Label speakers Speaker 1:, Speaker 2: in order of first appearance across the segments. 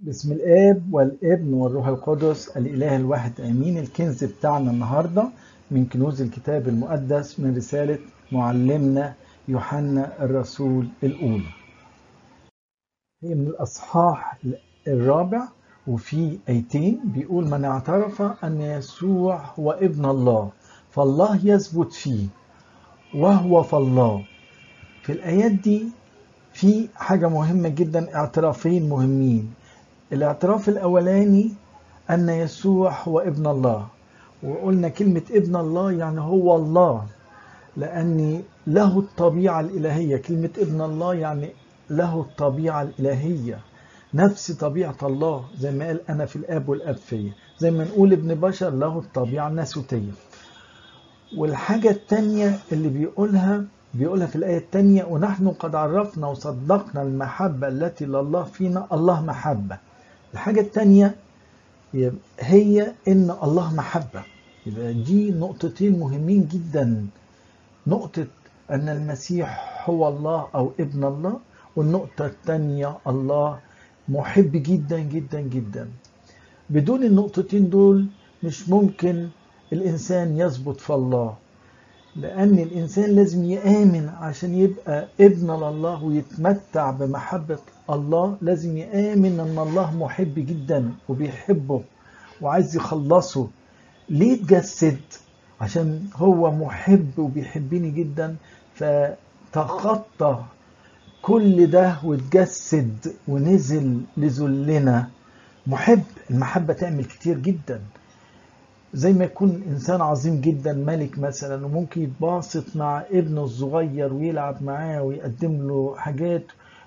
Speaker 1: باسم الآب والابن والروح القدس الإله الواحد آمين. الكنز بتاعنا النهاردة من كنوز الكتاب المقدس من رسالة معلمنا يوحنا الرسول الأولى. هي من الأصحاح الرابع، وفي آيتين بيقول: من اعترف أن يسوع هو ابن الله فالله يثبت فيه وهو في الله. في الآيات دي في حاجة مهمة جدا، اعترافين مهمين. الاعتراف الأولاني أن يسوع هو ابن الله، وقلنا كلمة ابن الله يعني هو الله، لأن له الطبيعة الإلهية. كلمة ابن الله يعني له الطبيعة الإلهية، نفس طبيعة الله، زي ما قال أنا في الآب والآب فيا، زي ما نقول ابن بشر له الطبيعة الناسوتية. والحاجة التانية اللي بيقولها في الآية التانية: ونحن قد عرفنا وصدقنا المحبة التي لله فينا، الله محبة. الحاجة التانية هي إن الله محبة. يبقى دي نقطتين مهمين جدا، نقطة أن المسيح هو الله أو ابن الله، والنقطة التانية الله محب جدا جدا جدا. بدون النقطتين دول مش ممكن الإنسان يثبت في الله، لأن الإنسان لازم يآمن عشان يبقى ابن لله ويتمتع بمحبة الله. لازم يآمن أن الله محب جدا وبيحبه وعايز يخلصه. ليه اتجسد؟ عشان هو محب وبيحبني جدا، فتخطى كل ده واتجسد ونزل لذلنا. محب، المحبة تعمل كتير جدا. زي ما يكون إنسان عظيم جدا، ملك مثلا، وممكن يتباسط مع ابنه الصغير ويلعب معاه ويقدم له حاجات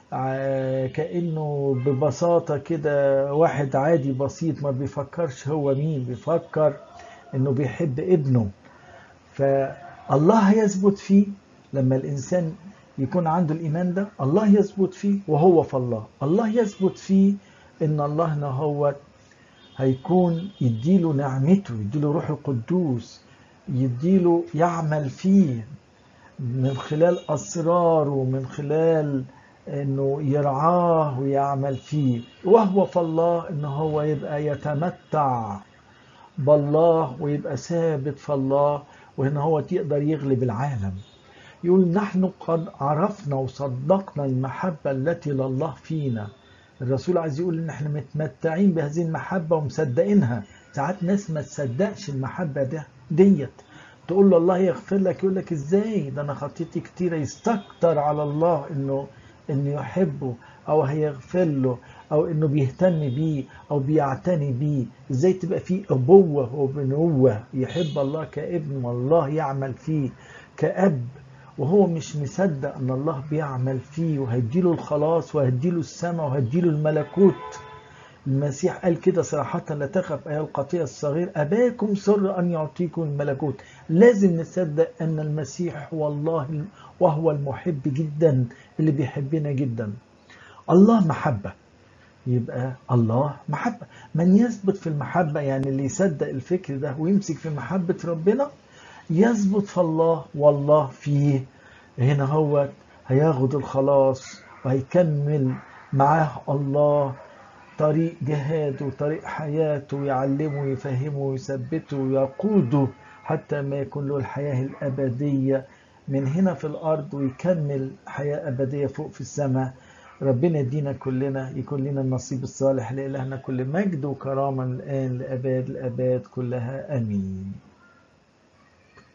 Speaker 1: كأنه ببساطة كده واحد عادي بسيط ما بيفكرش هو مين، بيفكر إنه بيحب ابنه. فالله هيثبت فيه لما الإنسان يكون عنده الإيمان ده. الله يثبت فيه وهو في الله. الله يثبت فيه إن الله هو هيكون يديله نعمته، يديله روح القدوس، يديله يعمل فيه من خلال أسراره ومن خلال انه يرعاه ويعمل فيه. وهو في الله ان هو يبقى يتمتع بالله ويبقى ثابت في الله، وان هو يقدر يغلب العالم. يقول: نحن قد عرفنا وصدقنا المحبة التي لله فينا. الرسول عايز يقول ان احنا متمتعين بهذه المحبة ومصدقينها. ساعات ناس ما تصدقش المحبة ديت، تقول له الله يغفر لك، يقول لك ازاي ده انا خطيتي كتيرة. يستكتر على الله انه يحبه او هيغفر له او انه بيهتم بيه او بيعتني بيه. ازاي تبقى فيه ابوة وبنوة، يحب الله كابن والله يعمل فيه كأب، وهو مش مصدق ان الله بيعمل فيه وهيديله الخلاص وهيديله السماء وهيديله الملكوت. المسيح قال كده صراحة: لا تخف أيها القطيع الصغير، أباكم سر أن يعطيكم الملكوت. لازم نصدق أن المسيح هو الله وهو المحب جدا اللي بيحبنا جدا. الله محبة، يبقى الله محبة. من يثبت في المحبة، يعني اللي يصدق الفكر ده ويمسك في محبة ربنا، يثبت في الله والله فيه. هنا هو هياخد الخلاص وهيكمل معاه الله طريق جهاده وطريق حياته، ويعلمه ويفهمه ويثبته ويقوده حتى ما يكون له الحياة الأبدية من هنا في الأرض، ويكمل حياة أبدية فوق في السماء. ربنا يدينا كلنا يكون لنا النصيب الصالح. لإلهنا كل مجد وكرامة من الآن لأباد الآباد كلها، آمين.